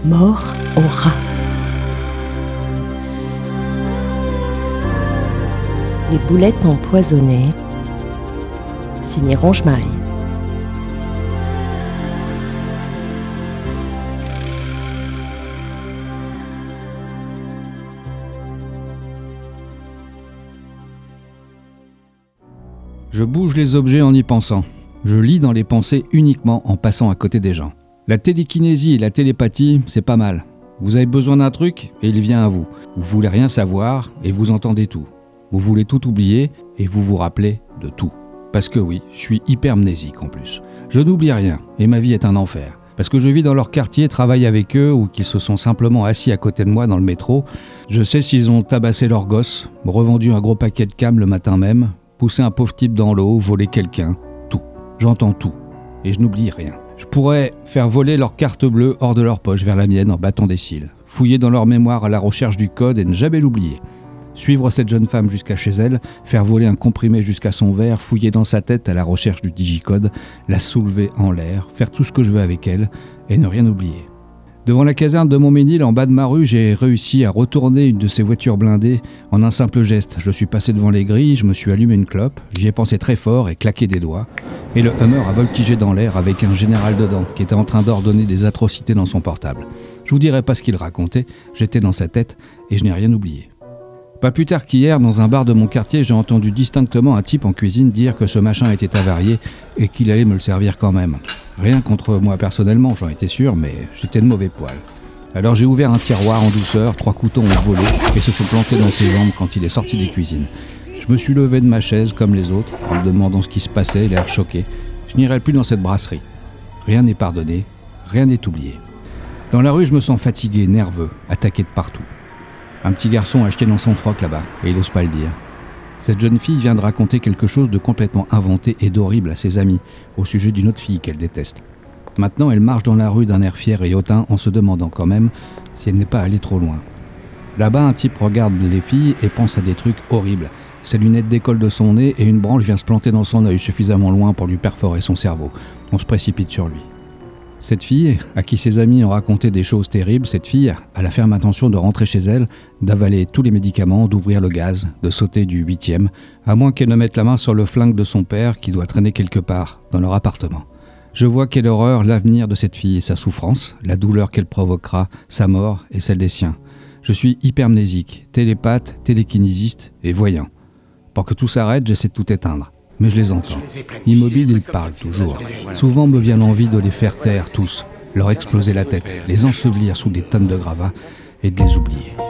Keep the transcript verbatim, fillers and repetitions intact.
Mort au rat. Les boulettes empoisonnées, signé Ronge-Maille. Je bouge les objets en y pensant. Je lis dans les pensées uniquement en passant à côté des gens. La télékinésie et la télépathie, c'est pas mal. Vous avez besoin d'un truc et il vient à vous. Vous voulez rien savoir et vous entendez tout. Vous voulez tout oublier et vous vous rappelez de tout. Parce que oui, je suis hypermnésique en plus. Je n'oublie rien et ma vie est un enfer. Parce que je vis dans leur quartier, travaille avec eux ou qu'ils se sont simplement assis à côté de moi dans le métro. Je sais s'ils ont tabassé leur gosse, revendu un gros paquet de cam le matin même, poussé un pauvre type dans l'eau, volé quelqu'un. Tout. J'entends tout. Et je n'oublie rien. Je pourrais faire voler leur carte bleue hors de leur poche vers la mienne en battant des cils. Fouiller dans leur mémoire à la recherche du code et ne jamais l'oublier. Suivre cette jeune femme jusqu'à chez elle, faire voler un comprimé jusqu'à son verre, fouiller dans sa tête à la recherche du digicode, la soulever en l'air, faire tout ce que je veux avec elle et ne rien oublier. Devant la caserne de Montménil, en bas de ma rue, j'ai réussi à retourner une de ces voitures blindées en un simple geste. Je suis passé devant les grilles, je me suis allumé une clope, j'y ai pensé très fort et claqué des doigts. Et le Hummer a voltigé dans l'air avec un général dedans qui était en train d'ordonner des atrocités dans son portable. Je vous dirai pas ce qu'il racontait, j'étais dans sa tête et je n'ai rien oublié. Pas plus tard qu'hier, dans un bar de mon quartier, j'ai entendu distinctement un type en cuisine dire que ce machin était avarié et qu'il allait me le servir quand même. Rien contre moi personnellement, j'en étais sûr, mais j'étais de mauvais poil. Alors j'ai ouvert un tiroir en douceur, trois couteaux ont volé et se sont plantés dans ses jambes quand il est sorti des cuisines. Je me suis levé de ma chaise comme les autres, en me demandant ce qui se passait, l'air choqué. Je n'irai plus dans cette brasserie. Rien n'est pardonné, rien n'est oublié. Dans la rue, je me sens fatigué, nerveux, attaqué de partout. Un petit garçon a acheté dans son froc là-bas, et il n'ose pas le dire. Cette jeune fille vient de raconter quelque chose de complètement inventé et d'horrible à ses amis, au sujet d'une autre fille qu'elle déteste. Maintenant, elle marche dans la rue d'un air fier et hautain en se demandant quand même si elle n'est pas allée trop loin. Là-bas, un type regarde les filles et pense à des trucs horribles. Ses lunettes décollent de son nez et une branche vient se planter dans son œil suffisamment loin pour lui perforer son cerveau. On se précipite sur lui. Cette fille, à qui ses amis ont raconté des choses terribles, cette fille a la ferme intention de rentrer chez elle, d'avaler tous les médicaments, d'ouvrir le gaz, de sauter du huitième, à moins qu'elle ne mette la main sur le flingue de son père qui doit traîner quelque part dans leur appartement. Je vois quelle horreur l'avenir de cette fille et sa souffrance, la douleur qu'elle provoquera, sa mort et celle des siens. Je suis hypermnésique, télépathe, télékinésiste et voyant. Pour que tout s'arrête, j'essaie de tout éteindre. Mais je les entends. Immobiles, ils parlent toujours. Souvent me vient l'envie de les faire taire tous, leur exploser la tête, les ensevelir sous des tonnes de gravats et de les oublier.